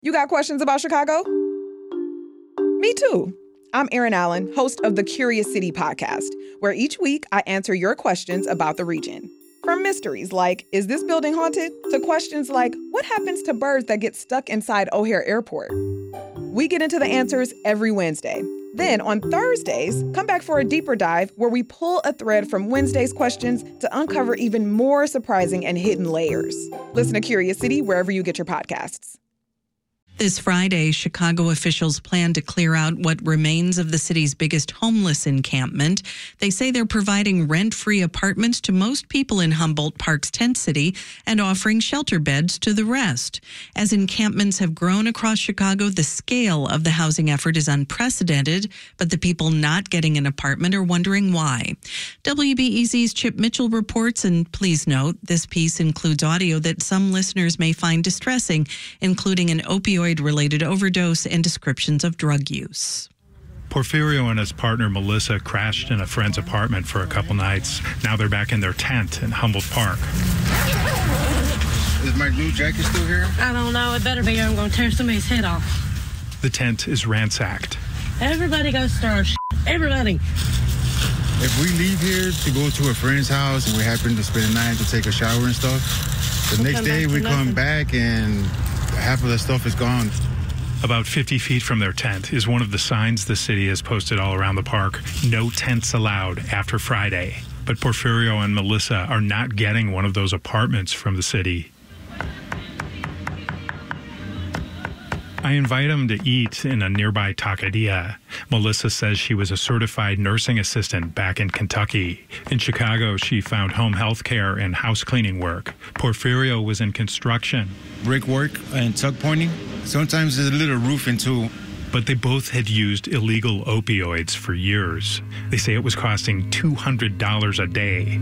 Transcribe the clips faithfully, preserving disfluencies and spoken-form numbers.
You got questions about Chicago? Me too. I'm Erin Allen, host of the Curious City podcast, where each week I answer your questions about the region. From mysteries like, is this building haunted? To questions like, what happens to birds that get stuck inside O'Hare Airport? We get into the answers every Wednesday. Then on Thursdays, come back for a deeper dive where we pull a thread from Wednesday's questions to uncover even more surprising and hidden layers. Listen to Curious City wherever you get your podcasts. This Friday, Chicago officials plan to clear out what remains of the city's biggest homeless encampment. They say they're providing rent-free apartments to most people in Humboldt Park's tent city and offering shelter beds to the rest. As encampments have grown across Chicago, the scale of the housing effort is unprecedented, but the people not getting an apartment are wondering why. W B E Z's Chip Mitchell reports, and please note, this piece includes audio that some listeners may find distressing, including an opioid related overdose and descriptions of drug use. Porfirio and his partner Melissa crashed in a friend's apartment for a couple nights. Now they're back in their tent in Humboldt Park. Is my new jacket still here? I don't know. It better be. I'm going to tear somebody's head off. The tent is ransacked. Everybody goes to our shit. Everybody. If we leave here to go to a friend's house and we happen to spend the night to take a shower and stuff, the We'll next come day back we to come nothing. back and half of the stuff is gone. About fifty feet from their tent is one of the signs the city has posted all around the park. No tents allowed after Friday. But Porfirio and Melissa are not getting one of those apartments from the city. I invite them to eat in a nearby taqueria. Melissa says she was a certified nursing assistant back in Kentucky. In Chicago, she found home health care and house cleaning work. Porfirio was in construction. Brickwork and tuck pointing. Sometimes there's a little roofing too. But they both had used illegal opioids for years. They say it was costing two hundred dollars a day.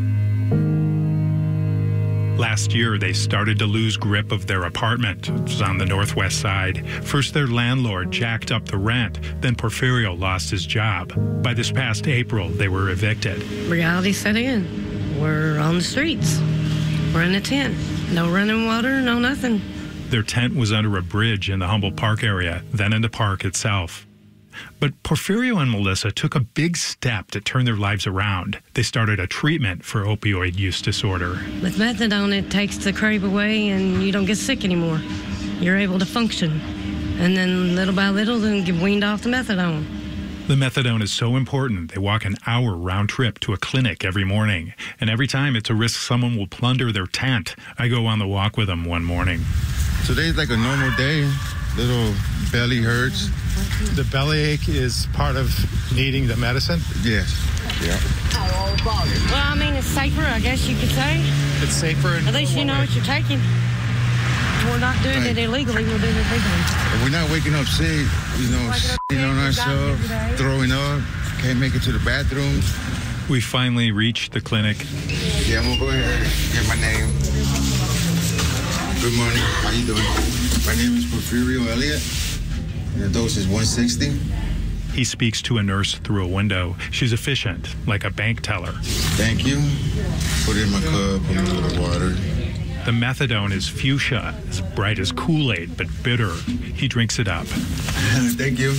Last year, they started to lose grip of their apartment. It was on the northwest side. First, their landlord jacked up the rent. Then Porfirio lost his job. By this past April, they were evicted. Reality set in. We're on the streets. We're in a tent. No running water, no nothing. Their tent was under a bridge in the Humboldt Park area, then in the park itself. But Porfirio and Melissa took a big step to turn their lives around. They started a treatment for opioid use disorder. With methadone, it takes the crave away and you don't get sick anymore. You're able to function. And then little by little, then get weaned off the methadone. The methadone is so important, they walk an hour round trip to a clinic every morning. And every time it's a risk someone will plunder their tent. I go on the walk with them one morning. Today's like a normal day. Little belly hurts. The bellyache is part of needing the medicine? Yes. Yeah. Well, I mean, it's safer, I guess you could say. It's safer. At least you know what you're taking. We're not doing Right. it illegally, we're doing it legally. If we're not waking up sick, you know, you know, ourselves, throwing up, can't make it to the bathroom. We finally reached the clinic. Yeah, I'm gonna go ahead and get my name. Good morning. How you doing? My name is Porfirio Elliott. And the dose is one sixty. He speaks to a nurse through a window. She's efficient, like a bank teller. Thank you. Put it in my cup, put a little water. The methadone is fuchsia, as bright as Kool-Aid, but bitter. He drinks it up. Thank you.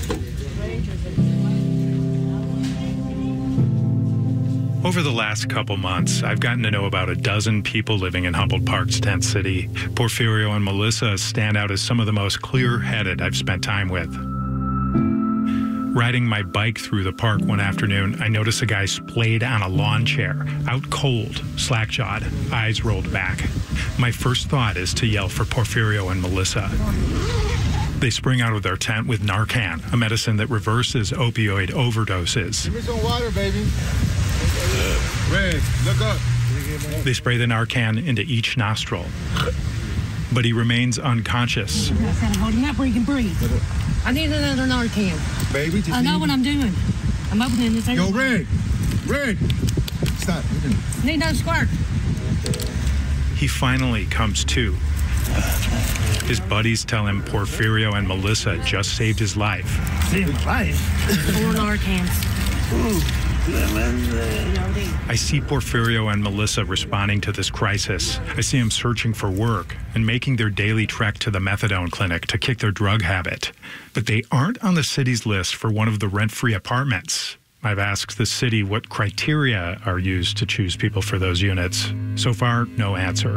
Over the last couple months, I've gotten to know about a dozen people living in Humboldt Park's tent city. Porfirio and Melissa stand out as some of the most clear-headed I've spent time with. Riding my bike through the park one afternoon, I notice a guy splayed on a lawn chair, out cold, slack-jawed, eyes rolled back. My first thought is to yell for Porfirio and Melissa. They spring out of their tent with Narcan, a medicine that reverses opioid overdoses. Give me some water, baby. Red, look up. They spray the Narcan into each nostril. But he remains unconscious. I said, hold him up where he can breathe. I need another Narcan. Baby, just I know need- what I'm doing. I'm opening this. Yo, Red. Red. Stop. Need no squirt. He finally comes to. His buddies tell him Porfirio and Melissa just saved his life. Four Narcans. I see Porfirio and Melissa responding to this crisis. I see them searching for work and making their daily trek to the methadone clinic to kick their drug habit. But they aren't on the city's list for one of the rent-free apartments. I've asked the city what criteria are used to choose people for those units. So far, no answer.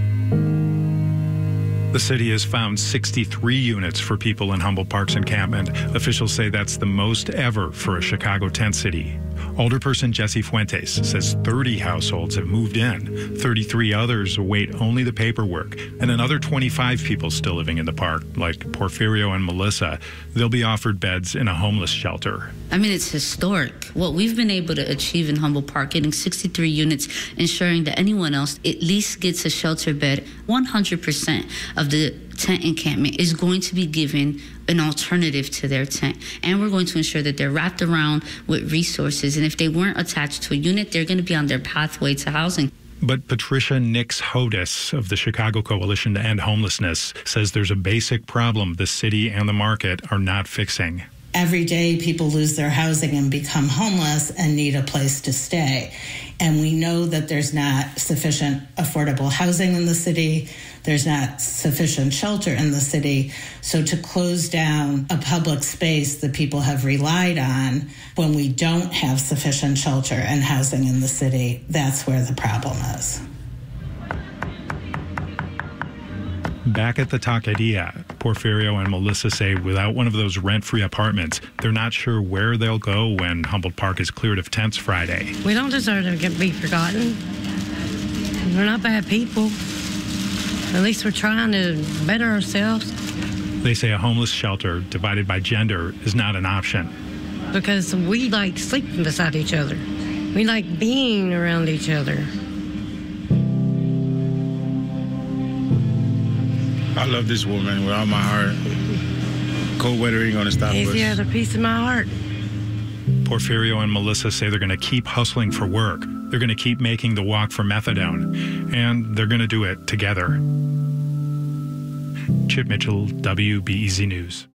The city has found sixty-three units for people in Humboldt Park's encampment. Officials say that's the most ever for a Chicago tent city. Alderperson Jesse Fuentes says thirty households have moved in. thirty-three others await only the paperwork. And another twenty-five people still living in the park, like Porfirio and Melissa. They'll be offered beds in a homeless shelter. I mean, it's historic. What we've been able to achieve in Humboldt Park, getting sixty-three units, ensuring that anyone else at least gets a shelter bed. one hundred percent of the tent encampment is going to be given an alternative to their tent. And we're going to ensure that they're wrapped around with resources. And if they weren't attached to a unit, they're going to be on their pathway to housing. But Patricia Nix Hodis of the Chicago Coalition to End Homelessness says there's a basic problem the city and the market are not fixing. Every day people lose their housing and become homeless and need a place to stay. And we know that there's not sufficient affordable housing in the city. There's not sufficient shelter in the city. So to close down a public space that people have relied on when we don't have sufficient shelter and housing in the city, that's where the problem is. Back at the Taqueria, Porfirio and Melissa say without one of those rent-free apartments, they're not sure where they'll go when Humboldt Park is cleared of tents Friday. We don't deserve to get, be forgotten. We're not bad people. At least we're trying to better ourselves. They say a homeless shelter divided by gender is not an option. Because we like sleeping beside each other. We like being around each other. I love this woman with all my heart. Cold weather ain't gonna stop us. Easy as a piece of my heart. Porfirio and Melissa say they're going to keep hustling for work. They're going to keep making the walk for methadone. And they're going to do it together. Chip Mitchell, W B E Z News.